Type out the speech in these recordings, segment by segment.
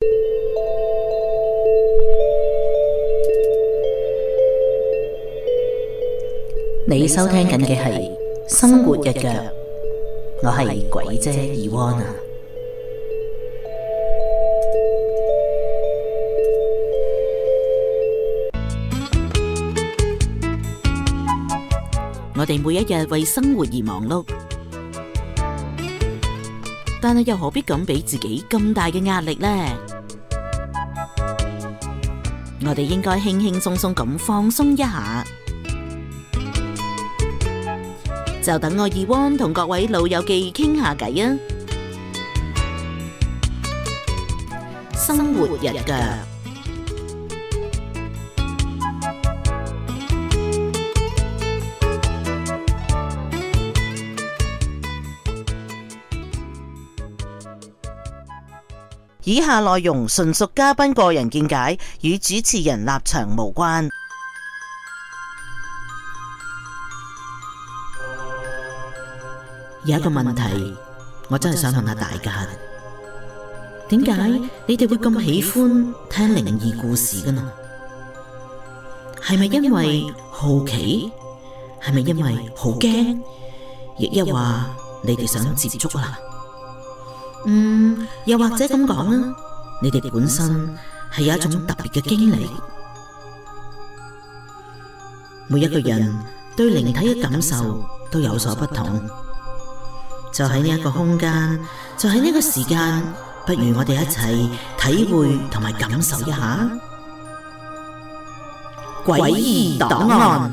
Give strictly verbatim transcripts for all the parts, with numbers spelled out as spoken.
你收聽緊嘅係生活日腳，我係鬼姐Yvonne啊。我哋每一日為生活而忙碌，但係又何必咁俾自己咁大嘅壓力呢？我哋應該輕輕鬆鬆咁放鬆一下。就等我Yvonne同各位老友記傾下偈啊！生活日腳，以下內容純屬嘉賓個人見解，與主持人立場無關。有一個問題，我真係想問下大家，點解你哋會咁喜歡聽靈異故事㗎呢？係咪因為好奇？係咪因為好驚？亦一話你哋想接觸啦？嗯，又或者咁講啊，你哋本身係有一種特別嘅經歷。每一個人對靈體嘅感受都有所不同。就喺呢一個空間，就喺呢個時間，不如我哋一齊體會同埋感受一下詭異檔案。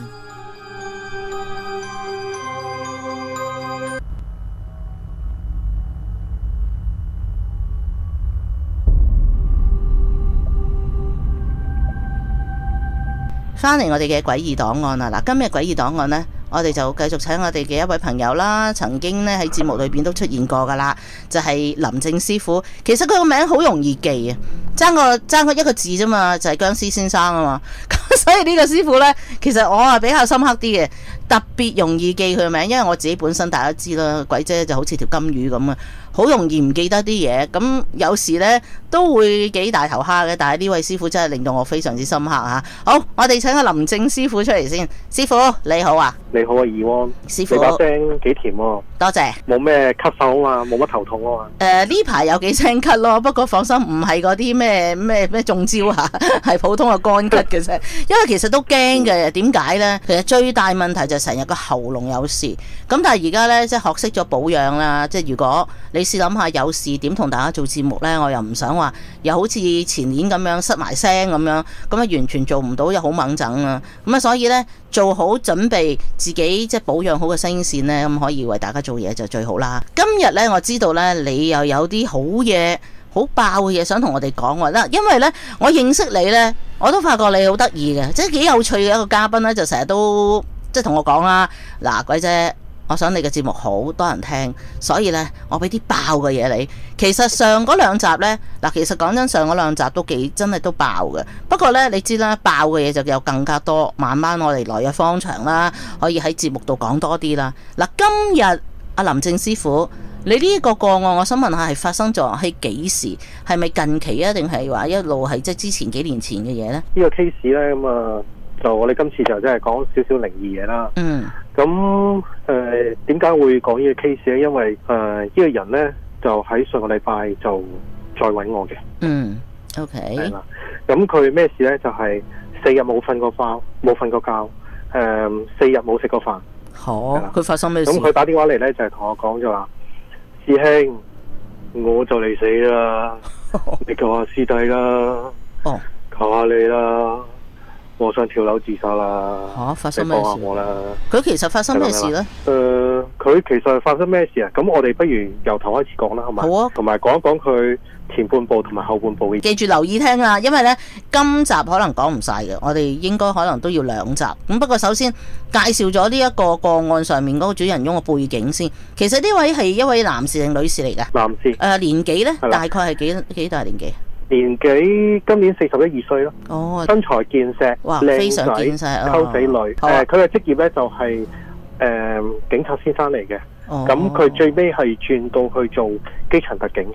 翻嚟我哋嘅詭異檔案啦！嗱，今日詭異檔案呢，我哋就繼續請我哋嘅一位朋友啦，曾經咧喺節目裏邊都出現過噶啦，就係、是、林正師傅。其實佢個名好容易記啊，爭個爭個一個字啫嘛，就係、是、僵屍先生啊嘛。咁所以呢個師傅呢，其實我係比較深刻啲嘅，特別容易記佢個名，因為我自己本身大家知啦，鬼姐就好似條金魚咁啊，好容易唔記得啲嘢。咁有時呢都會幾大頭蝦嘅，但係呢位師傅真係令到我非常之深刻嚇。好，我哋請個林正師傅出嚟先。師傅你好啊！ 你好啊Yvonne，師傅，你把聲幾甜喎。 多謝。冇咩咳嗽啊嘛，冇乜頭痛啊嘛。 誒呢排有幾聲咳咯，不過放心，唔係嗰啲咩咩咩中招啊，係普通嘅乾咳嘅啫。因為其實都驚嘅，點解呢？其實最大問題就係成日個喉嚨有事。咁但係而家呢，即係學識咗保養啦。即係如果你試諗下有事點同大家做節目呢？我又唔想話又好似前年咁樣失埋聲咁樣，咁啊完全做唔到又好猛整啊。咁啊所以呢，做好準備自己即係保養好個聲線呢，咁可以為大家做嘢就最好啦。今日呢，我知道呢，你又有啲好嘢好爆嘅嘢想同我哋講喎。因為呢，我認識你呢，我都發覺你好得意嘅，即係幾有趣嘅一個嘉賓呢，就成日都即係同我講啦，嗱鬼姐，我想你嘅節目好多人聽，所以呢，我俾啲爆嘅嘢你。其實上嗰兩集呢，嗱其實講真，上嗰兩集都幾真係都爆嘅。不過呢，你知啦，爆嘅嘢就有更加多，慢慢我哋來日方長啦，可以喺節目度講多啲啦。嗱，今日阿林正師傅，你呢一個個案，我想問下係發生咗喺幾時？係咪近期啊，定係話一路係即係之前幾年前嘅嘢呢？ 呢個 case 呢，咁啊，就我哋今次就真係講少少靈異嘢啦。嗯。咁誒點解會講呢個 case 咧？因為誒呢、呃這個人咧就喺上個禮拜就再揾我嘅。嗯 ，OK。係啦。咁佢咩事咧？就係、是、四日冇瞓過覺，冇瞓過覺。誒、呃，四日冇食過飯。好、哦。佢發生咩事？咁佢打電話嚟咧，就係、是、同我講就話：師兄，我就嚟死啦！你救下師弟啦！哦，求下你啦！我想跳樓自殺啦！吓、啊，發生咩事？幫下我啦！佢其實發生咩事咧？誒，佢、呃、其實發生咩事啊？咁我哋不如由頭開始講啦，好嘛？好啊！同埋講一講佢前半部同埋後半部嘅。記住留意聽啦，因為咧今集可能講唔晒嘅，我哋應該可能都要兩集。咁不過首先介紹咗呢一個個案上面嗰個主人翁嘅背景先。其實呢位係一位男士定女士嚟㗎？男士。誒、呃，年紀咧大概係幾幾大年紀？年紀今年四十一二歲咯，哦，身材健碩，哇，非常健碩，溝仔女，誒、哦，佢嘅職業咧就係、是、誒、呃、警察先生嚟嘅，咁佢、哦、最尾係轉到去做機場特警嘅。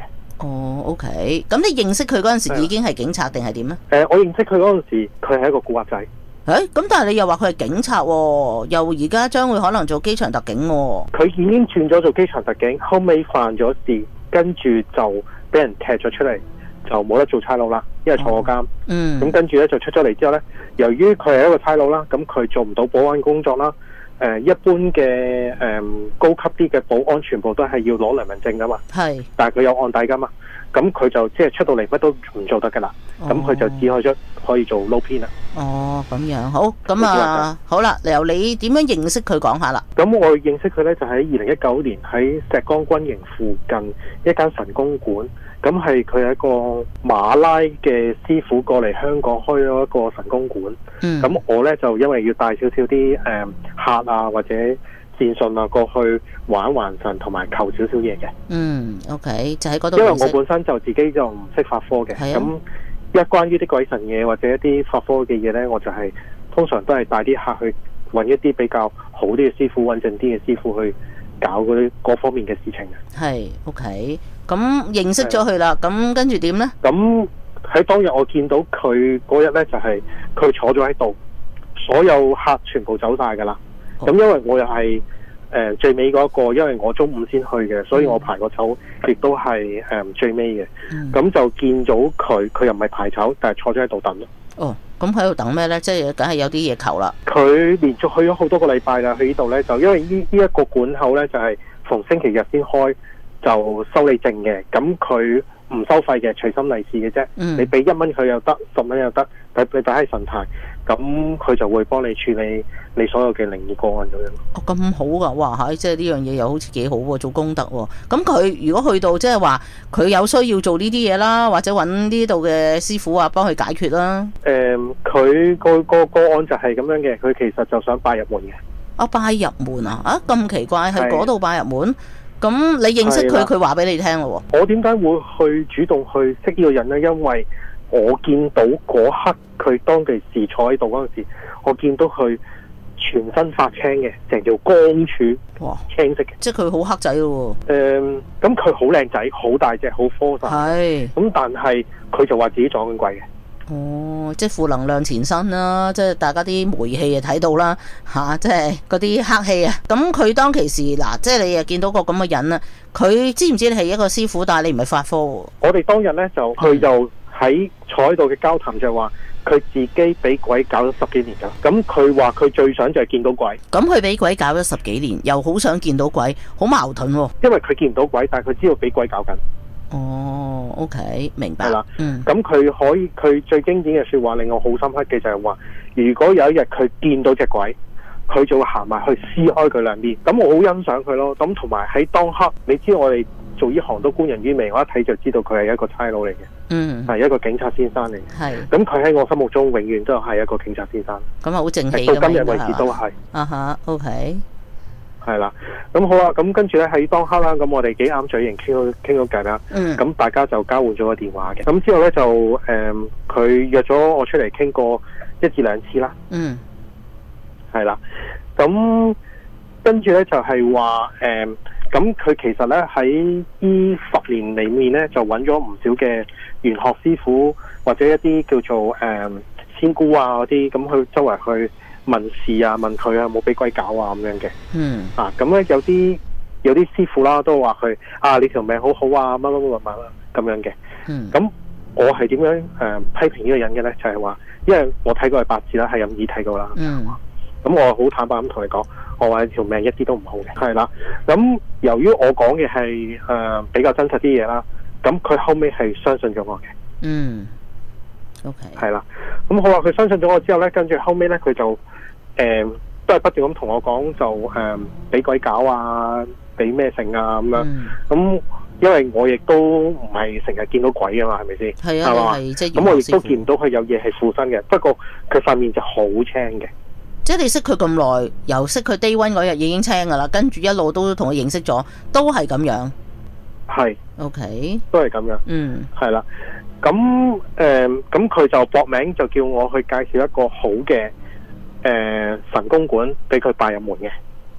哦 ，OK， 咁你認識佢嗰陣時已經係警察定係點咧？ 誒、呃，我認識佢嗰陣時，佢係一個古惑仔。 誒、欸，咁但係你又話佢係警察、喎，又而家將會可能做機場特警、喎。 佢已經轉咗做機場特警，後尾犯咗事，跟住就俾人踢咗出嚟，就冇得做差佬啦，因為坐過監。 嗯。 咁跟住咧就出咗嚟之後咧，由於佢係一個差佬啦，咁佢做唔到保安工作啦。誒、呃，一般嘅誒、呃、高級啲嘅保安全部都係要攞良民證噶嘛。係。但係佢有案底噶嘛，咁佢就即係出到嚟乜都唔做得噶啦。咁佢、哦、就只可以出可以做撈片啦。哦，咁樣好，咁啊好啦，由你點樣認識佢講下啦。咁我認識佢咧就喺二零一九年喺石崗軍營附近一間神功館。咁係佢係一個馬拉嘅師傅過嚟香港開咗一個神功館。咁、嗯、我呢，就因為要帶少少啲誒客啊或者善信啊過去玩還神同埋求少少嘢嘅。嗯 ，OK， 就喺嗰度。因為我本身就自己就唔識法科嘅，咁、啊、一關於啲鬼神嘢或者一啲法科嘅嘢呢，我就係、是、通常都係帶啲客去揾一啲比較好啲嘅師傅，穩陣啲嘅師傅去搞嗰啲各方面嘅事情嘅。係 ，OK。咁認識咗佢啦，咁跟住點呢？咁喺當日我見到佢嗰日呢，就係、是、佢坐咗喺度，所有客全部走晒噶啦。咁、oh. 因為我又係誒最尾嗰、那個，因為我中午先去嘅，所以我排個籌亦都係誒、呃、最尾嘅。咁、mm. 就見到佢，佢又唔係排籌，但係坐咗喺度等咯。哦，咁喺度等咩呢？即係梗係有啲嘢求啦。佢連續去咗好多個禮拜啦，去呢度呢，就因為呢呢一個館口呢，就係、是、逢星期日先開。就收你證嘅，咁佢唔收費嘅，隨心利是嘅啫。嗯、你俾一蚊佢又得，十蚊又得，你你擺喺神壇，咁佢就會幫你處理你所有嘅靈異個案咁樣。哦，咁好噶，哇嚇！即係呢樣嘢又好似幾好喎，做功德喎。咁佢如果去到即係話，佢有需要做呢啲嘢啦，或者揾呢度嘅師傅啊幫佢解決啦。誒、嗯，佢個個個案就係咁樣嘅，佢其實就想拜入門嘅。啊，拜入門啊！啊，咁奇怪，喺嗰度拜入門。咁你認識佢，佢話俾你聽咯喎。我點解會去主動去識呢個人呢？因為我見到嗰刻佢當其時坐喺度嗰陣時，我見到佢全身發青嘅，成條光柱，哇，青色嘅。即係佢好黑仔咯喎。誒、嗯，咁佢好靚仔，好大隻，好科實。係。咁但係佢就話自己撞緊鬼嘅。哦，即係負能量纏身啦，即係大家啲霉氣啊睇到啦，吓，即係嗰啲黑氣啊。咁佢當其時嗱，即係你又見到個咁嘅人啦，佢知唔知你係一個師傅，但係你唔係法科？我哋當日咧就佢就喺坐喺度嘅交談就話佢自己俾鬼搞咗十幾年噶，咁佢話佢最想就係見到鬼。咁佢俾鬼搞咗十幾年，又好想見到鬼，好矛盾喎。因為佢見唔到鬼，但係佢知道俾鬼搞緊。哦 ，OK， 明白。係啦，嗯，咁佢可以，佢最經典嘅說話令我好深刻嘅就係話，如果有一日佢見到隻鬼，佢就會行埋去撕開佢兩邊。咁我好欣賞佢咯。咁同埋喺當刻，你知我哋做呢行都觀人於微，我一睇就知道佢係一個差佬嚟嘅，嗯，係一個警察先生嚟嘅。係，咁佢喺我心目中永遠都係一個警察先生。咁啊，好正氣㗎嘛，到今日為止都係。啊哈 ，OK。係啦，咁好啦，咁跟住咧喺當刻啦，咁我哋幾啱嘴型傾到傾到偈啦，咁、嗯、大家就交換咗個電話嘅，咁之後咧就誒佢、呃、約咗我出嚟傾過一至兩次啦，嗯，係啦，咁跟住咧就係話誒，咁、呃、佢其實咧喺呢十年裏面咧就揾咗唔少嘅玄學師傅或者一啲叫做誒仙姑啊嗰啲，咁去周圍去問事啊，問佢啊冇俾鬼搞啊咁樣嘅，嗯，啊咁咧有啲有啲師傅啦都話佢啊你條命好好啊乜乜乜乜乜咁樣嘅，嗯，咁我係點樣誒、呃、批評呢個人嘅咧？就係、是、話，因為我睇過係八字啦，係任意睇過啦，嗯，咁我好坦白咁同你講，我話你條命一啲都唔好嘅，係啦，咁由於我講嘅係誒比較真實啲嘢啦，咁佢後尾係相信咗我嘅，嗯。OK， 係啦，咁好啦，佢相信咗我之後咧，跟住後尾咧，佢就誒、呃、都係不斷咁同我講，就誒俾、呃、鬼搞啊，俾咩性啊咁樣。咁、嗯、因為我亦都唔係成日見到鬼啊嘛，係咪先？係啊，係吧即係咁，我亦都見唔到佢有嘢係附身嘅。不過佢塊面就好青嘅。即係你識佢咁耐，由識佢 day one 嗰日已經青噶啦，跟住一路都同佢認識咗，都係咁樣。係 ，OK，都係咁樣。嗯，係啦。咁誒，咁佢、呃、就搏命就叫我去介紹一個好嘅誒、呃、神功館俾佢拜入門嘅。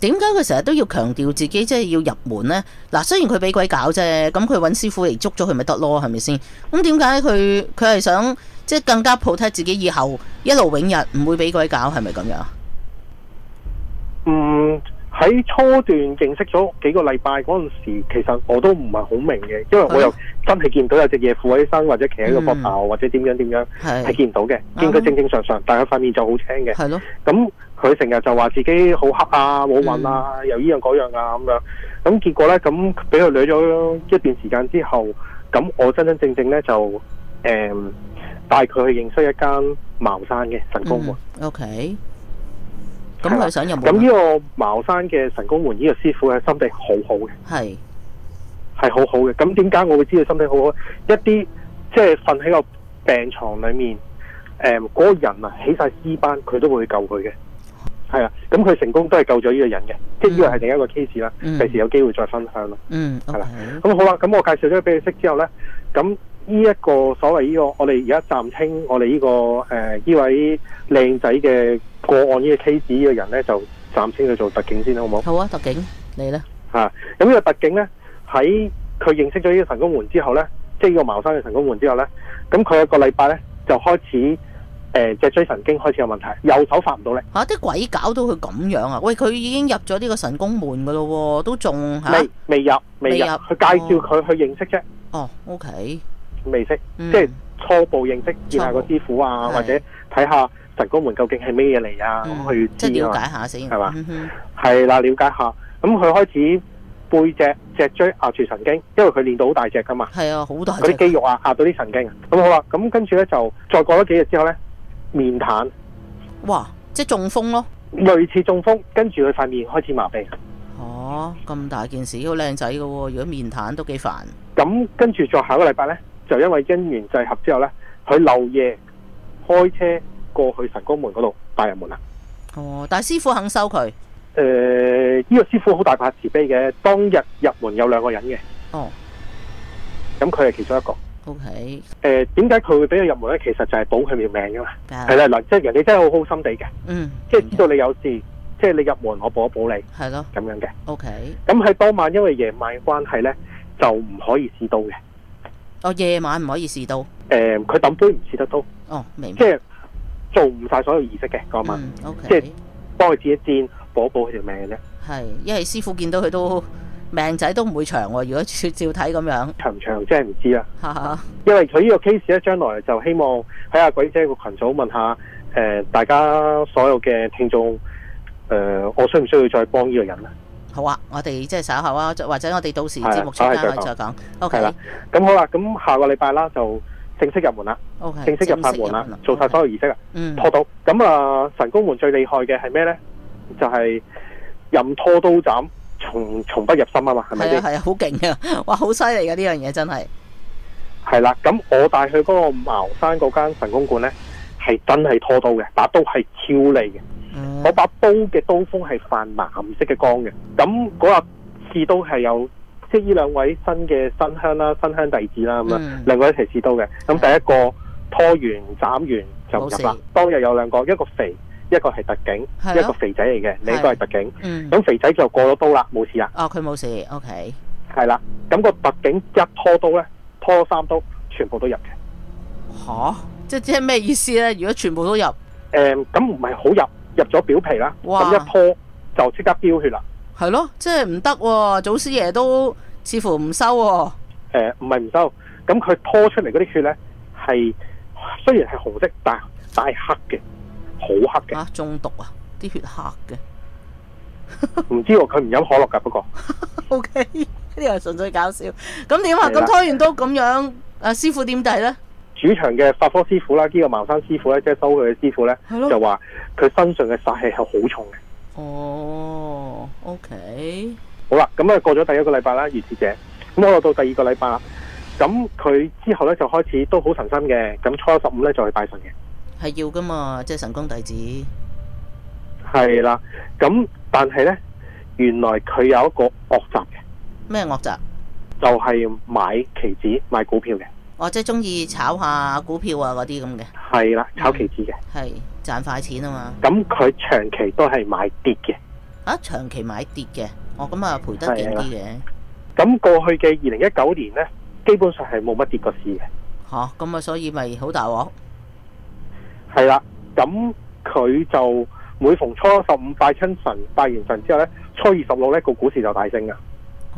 點解佢成日都要強調自己即係要入門呢？嗱，雖然佢俾鬼搞啫，咁佢揾師傅嚟捉咗佢咪得咯，係咪先？咁點解佢佢係想即係更加 protect 自己以後一勞永逸唔會俾鬼搞，係咪咁樣？ 嗯，喺初段認識咗幾個禮拜嗰陣時，其實我都唔係好明嘅，因為我又真係見到有隻嘢附喺身，或者企喺個膊頭，或者點樣點樣係見唔到嘅，見佢正正常常，但係塊面就好青嘅。係咯，咁佢成日就話自己好黑啊，冇運啊，嗯、又依樣嗰樣啊咁樣。咁結果咧，咁俾佢掠咗一段時間之後，咁我真真正正咧就誒、嗯、帶佢去認識一間茅山嘅神功門。 嗯、OK。咁佢想入門。 咁呢個茅山嘅神功門，呢、這個師傅係心地好好嘅，係係好好嘅。咁點解我會知道心地好好？一啲即係瞓喺個病床裏面，誒、呃、嗰、那個人啊起晒屍斑，佢都會救佢嘅。係啊，咁佢成功都係救咗呢個人嘅，即係呢個係另一個 case 啦。第、嗯、時有機會再分享咯。嗯，係啦。咁、okay. 好啦，咁我介紹咗俾佢識之後咧，咁呢一個所謂呢、這個，我哋而家暫稱我哋呢、這個誒呢、呃、位靚仔嘅個案呢個 case 呢個人咧，就暫稱佢做特警先啦，好唔好？好啊，特警你咧吓，咁呢個特警咧喺佢認識咗呢個神功門之後咧，即係呢個茅山嘅神功門之後咧，咁佢一個禮拜咧就開始。誒脊椎神經開始有問題，右手發唔到力。嚇、啊！啲鬼搞到佢咁樣啊？喂，佢已經入咗呢個神功門噶咯喎，都仲嚇未未入未入，佢介紹佢去認識啫。哦 ，OK，未識，嗯、即係初步認識，見下個師傅啊，或者睇下神功門究竟係咩嘢嚟啊，咁、嗯、去即係了解下先，係嘛？係啦，了解下。咁佢開始背脊脊椎壓住神經，因為佢練到好大隻噶嘛。係啊，好大隻。嗰啲肌肉啊，壓到啲神經。咁好啦，咁跟住咧就再過咗幾日之後咧。面癱，哇！即係中風咯，類似中風，跟住佢塊面開始麻痹。哦，咁大件事，好靚仔嘅喎，如果面癱都幾煩。咁跟住再下個禮拜咧，就因為因緣際合之後咧，佢漏夜開車過去神功門嗰度帶入門啦。哦，但係師傅肯收佢。誒、呃，呢、這個師傅好大怕慈悲嘅，當日入門有兩個人嘅。哦，咁佢係其中一個。O K，誒，點解佢會俾佢入門咧？其實就係保佢條命噶嘛，係啦嗱，即係人哋真係好好心地嘅，嗯，即係知道你有事，即係你入門，我保一保你，係咯，咁樣嘅。O K，咁喺當晚因為夜晚嘅關係咧，就唔可以試刀嘅。哦，夜晚唔可以試刀。誒、呃，佢抌杯唔試得刀。哦，明白。即係做唔晒所有儀式嘅嗰晚。O K，即係幫佢剪一剪，保一保佢條命嘅啫。係，因為師傅見到佢都。命仔都唔會長喎，如果照照睇咁樣，長唔長真係唔知啦。因為佢呢個 case 咧，將來就希望喺阿鬼姐個群組問下，誒、呃，大家所有嘅聽眾，誒、呃，我需唔需要再幫呢個人啊？好啊，我哋即係稍後啊，或者我哋到時節目出街可以再講。O K，咁好啦，咁下個禮拜啦就正式入門啦。O K，正式入法門啦，做晒所有儀式啦。嗯，拖刀。咁啊，神功門最厲害嘅係咩咧？就係、是、任拖刀斬。從從不入心啊嘛，係咪先？係啊係啊，好勁啊！哇，好犀利噶呢樣嘢真係。係啦，咁我帶去嗰個茅山嗰間神功館咧，係真係拖刀嘅，把刀係超利嘅。嗯、我把刀嘅刀鋒係泛藍色嘅光嘅。咁嗰日試刀係有，即係呢兩位新嘅新香啦、新香弟子啦咁樣，兩個一齊試刀嘅。咁第一個拖完斬完就入啦。當日有兩個，一個肥。一個係特警，一個肥仔嚟嘅，你一個係特警。咁、嗯、肥仔就過咗刀啦，冇事啦。哦，佢冇事 ，OK。係啦，咁、個特警一拖刀咧，拖三刀，全部都入嘅。吓，即係即係咩意思咧？如果全部都入，誒、嗯，咁唔係好入，入咗表皮啦。咁一拖就即刻飆血啦。係咯，即係唔得，祖師爺都似乎唔收、啊。誒、呃，唔係唔收，咁佢拖出嚟嗰啲血咧，係雖然係紅色，但係但係黑嘅。好黑嘅、啊，中毒啊！啲血黑嘅，唔知喎，佢唔飲可樂噶，不過。O K，呢個係純粹搞笑。咁點啊？咁拖完刀咁樣，誒，師傅點睇咧？主場嘅法科師傅啦，呢、這個茅山師傅咧，即係收佢嘅師傅咧，就話佢身上嘅殺氣係好重嘅。哦 ，O K。好啦，咁啊過咗第一個禮拜啦，如是者，咁我到第二個禮拜啦，咁佢之後咧就開始都好神心嘅，咁初一十五咧就去拜神嘅。係要噶嘛，即係神功弟子。係啦，咁但係咧，原來佢有一個惡習嘅。咩惡習？就係、是、買期指、買股票嘅。哦，即係中意炒下股票啊，嗰啲咁嘅。係啦，炒期指嘅。係、嗯、賺快錢啊嘛。咁佢長期都係買跌嘅。 啊，長期買跌嘅，哦咁啊賠得勁啲嘅。 咁過去嘅二零一九年咧，基本上係冇乜跌過市嘅。 吓，咁啊所以咪好大鑊。 係啦，咁佢就每逢初十五拜親神，拜完神之後咧，初二十六咧個股市就大升噶。 哦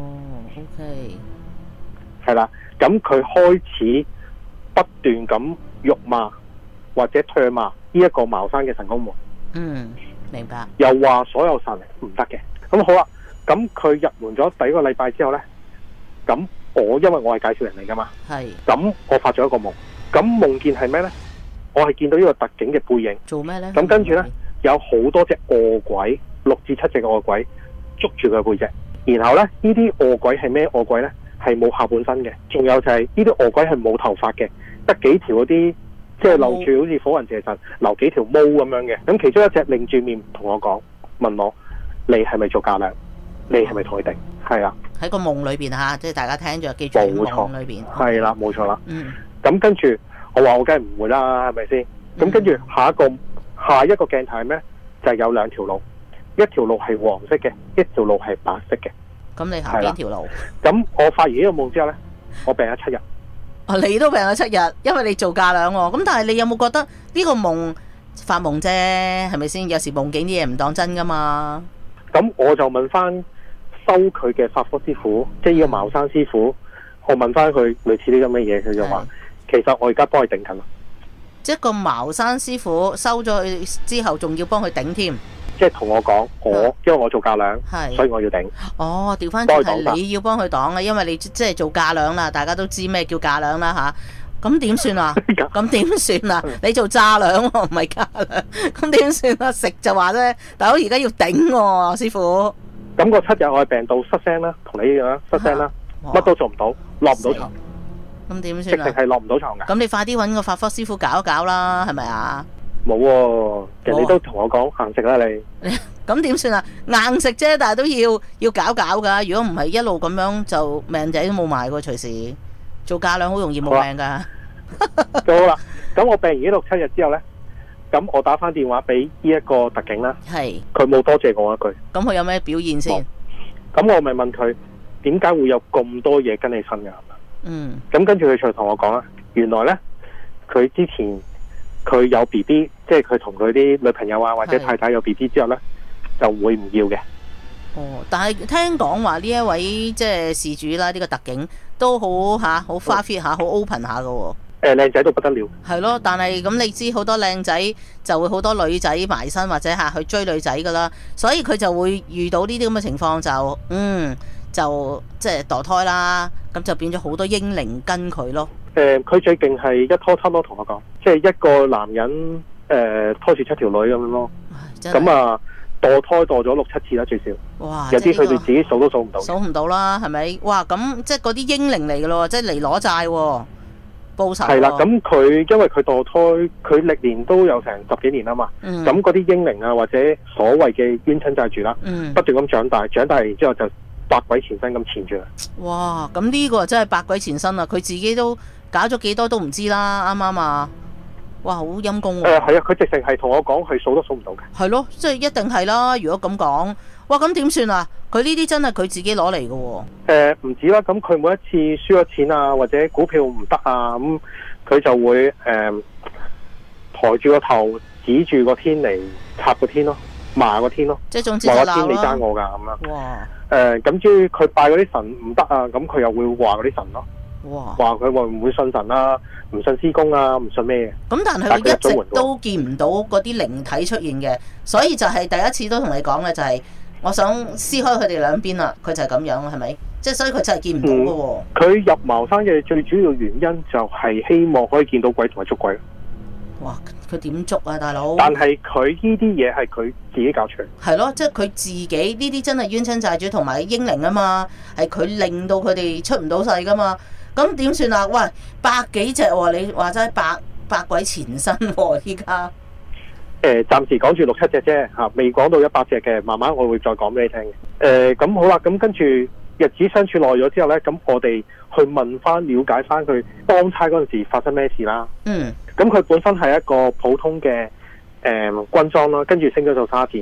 ，OK。 係啦，咁佢開始不斷咁辱罵或者唾罵呢一個茅山嘅神功門。 嗯，明白。 又話所有神唔得嘅。咁好啦，咁佢入門咗第一個禮拜之後咧，咁我因為我係介紹人嚟噶嘛，係，咁我發咗一個夢，咁夢見係咩咧？我係見到呢個特警嘅背影。做咩咧？咁跟住咧，有好多隻餓鬼，六至七隻嘅餓鬼捉住佢背脊，然後咧呢啲餓鬼係咩餓鬼咧？係冇下半身嘅，仲有就係呢啲餓鬼係冇頭髮嘅，得幾條嗰啲即係留住好似火雲邪神留幾條毛咁樣嘅。咁其中一隻擰住面同我講，問我你係咪做嫁娘？你係咪同佢定？係啦，喺個夢裏邊吓，即係大家聽咗記住喺夢裏邊。係啦，冇錯啦。嗯。咁跟住我話我梗係唔會啦，係咪先？咁跟住下一個下一個鏡頭係咩？就係有兩條路，一條路係黃色嘅，一條路係白色嘅。咁你行邊條路？咁我發完呢個夢之後呢，我病咗七日。哦，你都病咗七日，因為你做嫁娘喎。咁但係你有冇覺得呢個夢發夢啫？係咪先？有時夢境啲嘢唔當真噶嘛。咁我就問翻收佢嘅法科師傅，即係呢個茅山師傅，我問翻佢類似啲咁嘅嘢，佢就話其實我而家幫佢頂緊。即係個茅山師傅收咗佢之後，仲要幫佢頂添。即係同我講，我因為我做嫁娘，所以我要頂。哦，調翻轉係你要幫佢擋啊，因為你即係做嫁娘啦，大家都知咩叫嫁娘啦吓。咁點算啊？咁點算啊？你做炸娘喎，唔係嫁娘，咁點算啊？食就話啫，大佬而家要頂喎，師傅。咁個七日我係病到失聲啦，同你一樣啦，失聲啦，乜都做唔到，落唔到床。咁點算啊？直情係落唔到床噶。咁你快啲搵個法科師傅搞一搞啦，係咪啊？冇喎，人哋都同我講硬食啦你。咁點算啊？硬食啫，但係都要要搞搞噶。如果唔係一路咁樣，就命仔都冇埋喎。隨時做嫁娘好容易冇命噶。咁好啦，咁我病完呢六七日之後呢，咁我打翻電話俾呢一個特警啦。係。佢冇多謝我一句。咁佢有咩表現先？咁我咪問佢點解會有咁多嘢跟你身噶？嗯。咁跟住佢就同我講啦，原來呢，佢之前。佢有 B B， 即係佢同佢啲女朋友啊或者太太有 B B 之後呢，就會唔要嘅。哦，但係聽講話呢一位即係事主啦，呢、這個特警都好吓，好花 fit 下，好 open 下噶。誒、呃，靚仔到不得了。係咯，但係咁你知好多靚仔就會好多女仔埋身或者吓去追女仔噶啦，所以佢就會遇到呢啲咁嘅情況就嗯就即係墮胎啦，咁就變咗好多嬰靈跟佢咯。誒、呃，佢最勁係一拖七咯，同我講，即係一個男人誒、呃、拖住七條女咁樣咯。咁啊，墮胎墮咗六七次啦最少。哇！有啲佢哋自己數都數唔到。數唔到啦，係咪？哇！咁即係嗰啲嬰靈嚟噶咯，即係嚟攞債報仇。係啦，咁佢因為佢墮胎，佢歷年都有成十幾年啊嘛。咁嗰啲嬰靈啊，或者所謂嘅冤親債主啦，嗯、不斷咁長大，長大然之後就百鬼纏身咁纏住啦。哇！咁呢個真係百鬼纏身啊！佢自己都。搞咗幾多都唔知啦，啱唔啱啊？哇，好陰公喎！誒、呃，係啊，佢直情係同我講，佢數都數唔到嘅。係咯，即係一定係啦。如果咁講，哇，咁點算啊？佢呢啲真係佢自己攞嚟嘅喎。誒、呃，唔止啦，咁佢每一次輸咗錢啊，或者股票唔得啊，咁、嗯、佢就會誒、呃、抬住個頭指住個天嚟插個天咯，罵個天咯。即係總之就鬧啦。話個天你爭我㗎咁啦。哇！誒、呃，咁至於佢拜嗰啲神唔得啊，咁佢又會話嗰啲神咯。哇！話佢會唔會信神啊？唔信師公啊？唔信咩嘅？咁但係佢一直都見唔到嗰啲靈體出現嘅，所以就係第一次都同你講嘅就係、是，我想撕開佢哋兩邊啦。佢就係咁樣，係咪？即係所以佢真係見唔到嘅喎。佢、嗯、入茅山嘅最主要原因就係希望可以見到鬼同埋捉鬼。哇！佢點捉啊，大佬？但係佢呢啲嘢係佢自己搞出嚟。係咯，即係佢自己呢啲真係冤親債主同埋嬰靈啊嘛，係佢令到佢哋出唔到世噶嘛。咁點算啊？喂，百幾隻喎、啊，你話齋百百鬼纏身喎、啊，依家。誒，暫時講住六七隻啫嚇，未講到一百隻嘅，慢慢我會再講俾你聽嘅。誒、呃，咁好啦，咁跟住日子相處耐咗之後咧，咁我哋去問翻、了解翻佢當差嗰陣時發生咩事啦。嗯。咁佢本身係一個普通嘅誒、呃、軍裝啦，跟住升咗做沙田。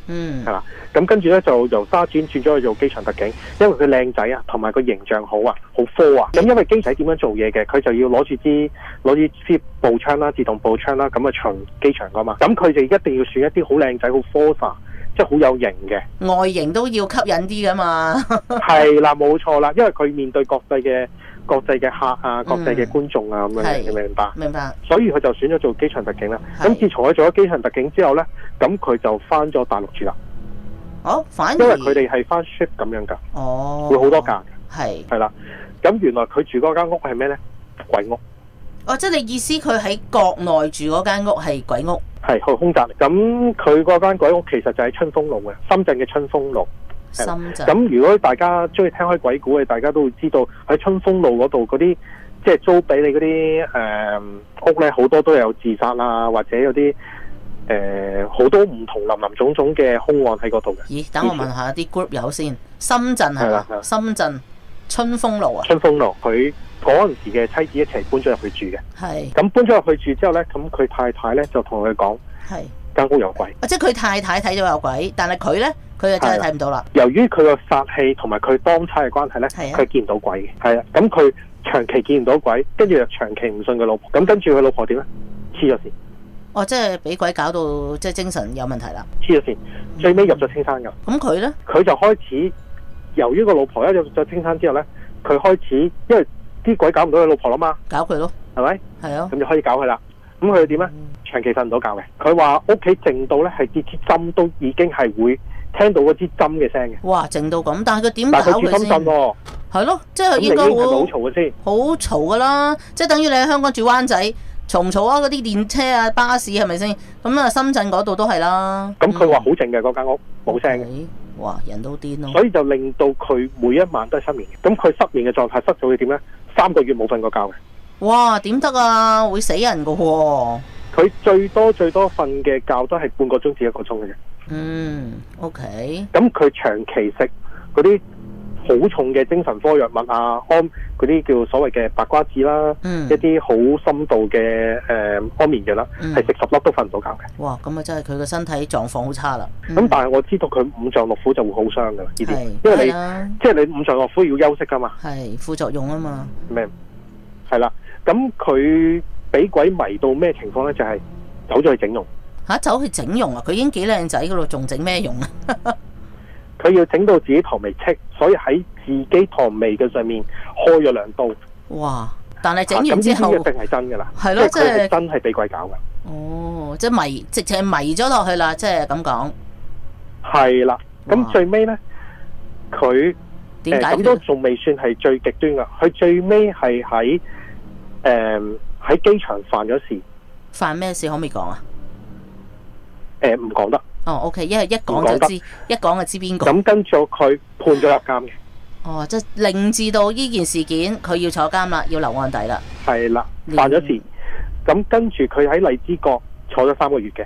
嗯， 係啦。咁跟住咧就由沙展轉咗去做機場特警，因為佢靚仔啊，同埋個形象好啊，好科啊。咁因為機仔點樣做嘢嘅，佢就要攞住支攞住支步槍啦，自動步槍啦，咁啊巡機場噶嘛。咁佢就一定要選一啲好靚仔、好科化，即係好有型嘅外形都要吸引啲噶嘛。係啦，冇錯啦，因為佢面對國際嘅國際嘅客啊、國際嘅觀眾啊咁樣，你明白？ 明白。 所以佢就選咗做機場特警啦。咁自從佢做咗機場特警之後咧，咁佢就翻咗大陸住啦。 哦，反而因為佢哋係翻 shift 咁樣噶， 哦， 會好多假嘅， 係係啦。咁原來佢住嗰間屋係咩咧？鬼屋。 哦，即係你意思佢喺國內住嗰間屋係鬼屋？ 係去空襲。咁佢嗰間鬼屋其實就喺春風路嘅，深圳嘅春風路。 深圳。 咁如果大家中意聽開鬼故嘅，大家都會知道喺春風路嗰度嗰啲，即係租俾你嗰啲誒屋咧，好多都有自殺啊，或者有啲。誒好、呃、多唔同林林種種嘅兇案喺嗰度嘅。 咦？等我問下啲 group 友先。深圳係嘛？深圳春風路啊。 春風路，佢嗰陣時嘅妻子一齊搬咗入去住嘅。係。咁搬咗入去住之後咧，咁佢太太咧就同佢講：係間屋有鬼。 即係佢太太睇到有鬼，但係佢咧，佢就真係睇唔到啦。 由於佢個殺氣同埋佢當差嘅關係咧，佢見唔到鬼嘅。係啊。咁佢長期見唔到鬼，跟住又長期唔信佢老婆。咁跟住佢老婆點咧？黐咗線。 哦，即係俾鬼搞到，即係精神有問題啦。 黐咗線，最尾入咗青山噶。咁佢咧？ 佢就開始，由於個老婆一入咗青山之後咧，佢開始，因為啲鬼搞唔到佢老婆啦嘛， 搞佢咯， 係咪？ 係啊。 咁就可以搞佢啦。咁佢點咧？嗯、長期瞓唔到覺嘅。佢話屋企靜到咧，係支支針都已經係會聽到嗰支針嘅聲嘅。哇， 靜到咁，但係佢點搞佢先？ 但係佢住深圳喎。 係咯，即係應該會好嘈嘅先。 好嘈噶啦，即係等於你喺香港住灣仔。嘈唔嘈啊？嗰啲電車啊、巴士係咪先？咁啊，深圳嗰度都係啦。 咁佢話好靜嘅嗰間屋，冇聲嘅。 哇！人都癲咯。 所以就令到佢每一晚都係失眠嘅。咁佢失眠嘅狀態失咗會點咧？三個月冇瞓過覺嘅。 哇！點得啊？會死人噶喎！ 佢最多最多瞓嘅覺都係半個鐘至一個鐘嘅啫。 嗯 ，OK。 咁佢長期食嗰啲好重嘅精神科藥物啊，安嗰啲叫所謂嘅白瓜子啦，嗯、一啲好深度嘅誒、呃、安眠藥啦，係食十粒都瞓唔到覺嘅。 哇！咁啊，真係佢個身體狀況好差啦。咁、 嗯、但係我知道佢五臟六腑就會好傷噶啦，呢啲， 是因為你的即係你五臟六腑要休息噶嘛。 係副作用啊嘛。 咩？係啦，咁佢俾鬼迷到咩情況咧？就係、是、走咗去整容。 吓、啊，走去整容啊？佢已經幾靚仔噶咯，仲整咩容啊？ 佢要整到自己唐眉戚，所以喺自己唐眉嘅上面開咗兩刀。哇！ 但係整完之後， 咁呢啲一定係真噶啦。 係咯，即係真係俾鬼搞噶。 哦，即係迷，直情係迷咗落去啦，即係咁講。 係啦，咁最尾咧，佢點解咁都仲未算係最極端噶？佢最尾係喺誒喺機場犯咗事。 犯咩事可唔可以講啊？ 誒，唔講得。 哦 ，OK， 因為一講就知，一講就知邊個。 咁跟住佢判咗入監嘅。 哦，即係令至到呢件事件，佢要坐監啦，要留案底啦。 係啦，犯咗事。咁跟住佢喺荔枝角坐咗三個月嘅。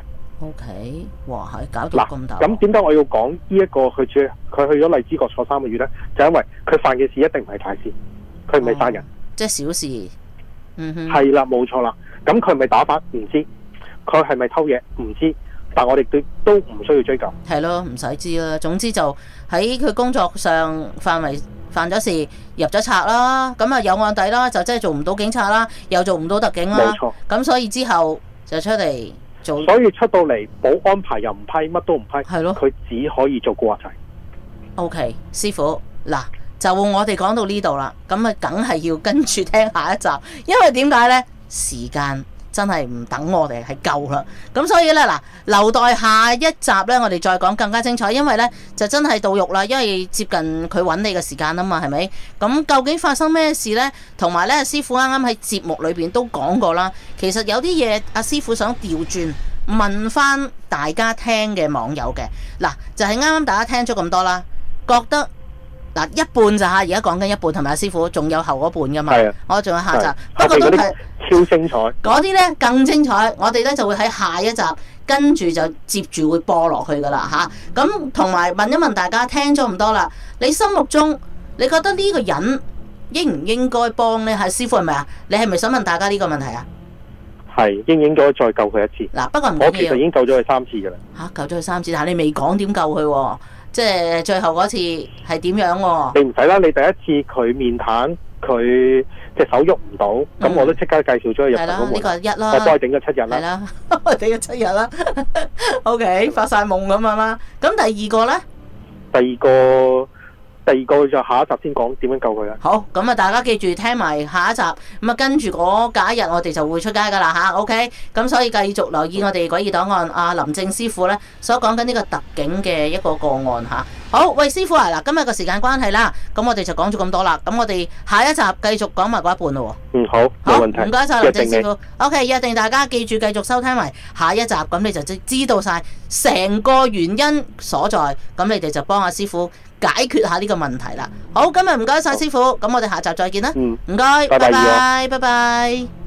OK，哇，係搞到咁大。 咁點解我要講呢一個佢住佢去咗荔枝角坐三個月咧？就因為佢犯嘅事一定唔係大事，佢唔係殺人， 哦、即係小事。嗯哼。 係啦，冇錯啦。咁佢係咪打靶唔知，佢係咪偷嘢唔知。但我哋都都唔需要追究， 係咯，唔使知啦。總之就喺佢工作上範圍犯咗事，入咗冊啦，咁啊有案底啦，就真係做唔到警察啦，又做唔到特警啦。冇錯。咁所以之後就出嚟做。 所以出到嚟保安牌又唔批，乜都唔批。 係咯。 佢只可以做古惑仔。 OK，師傅嗱，就我哋講到呢度啦，咁啊梗係要跟住聽下一集，因為點解呢？時間真係唔等我哋係夠啦，咁所以呢，嗱，留待下一集呢，我哋再講更加精彩，因為呢，就真係到肉啦，因為接近佢揾你嘅時間啊嘛，係咪？咁究竟發生咩事呢？同埋呢，師傅啱啱喺節目裏邊都講過啦，其實有啲嘢阿師傅想調轉問翻大家聽嘅網友嘅，嗱，就係啱啱大家聽咗咁多啦，覺得。嗱，一半就嚇，而家講緊一半，同埋阿師傅仲有後嗰半噶嘛？係啊，我仲有下集，不過都係超精彩。 嗰啲咧更精彩，我哋咧就會喺下一集跟住就接住會播落去噶啦嚇。咁同埋問一問大家，聽咗咁多啦，你心目中你覺得呢個人應唔應該幫咧？係師傅係咪啊？你係咪想問大家呢個問題啊？ 係應唔應該再救佢一次？ 嗱，不過唔緊要， 我其實已經救咗佢三次噶啦。 吓、啊，救咗佢三次，但係你未講點救佢喎？即係最後嗰次係點樣喎？ 你唔使啦，你第一次佢面癱，佢隻手喐唔到，咁、嗯、我都即刻介紹咗佢入房門。 呢、這個一啦， 我幫佢頂咗七日啦。 係啦，頂咗七日啦。O K， 發晒夢咁樣啦。咁第二個咧？ 第二個。第二個就下一集先講點樣救佢啊！ 好，咁啊，大家記住聽埋下一集，咁啊跟住嗰假一日我哋就會出街噶啦吓 OK，咁所以繼續留意我哋詭異檔案阿林正師傅咧所講緊呢個特警嘅一個個案吓。好，喂師傅啊，嗱今日個時間關係啦，咁我哋就講咗咁多啦，咁我哋下一集繼續講埋嗰一半咯。 嗯，好，冇問題。 唔該晒林正師傅。OK， 約定大家記住繼續收聽埋下一集，咁你就知道晒成個原因所在，咁你哋就幫阿師傅解決下呢個問題啦。好，今日唔該晒師傅，咁我哋下集再見啦。嗯，唔該，拜拜，拜拜。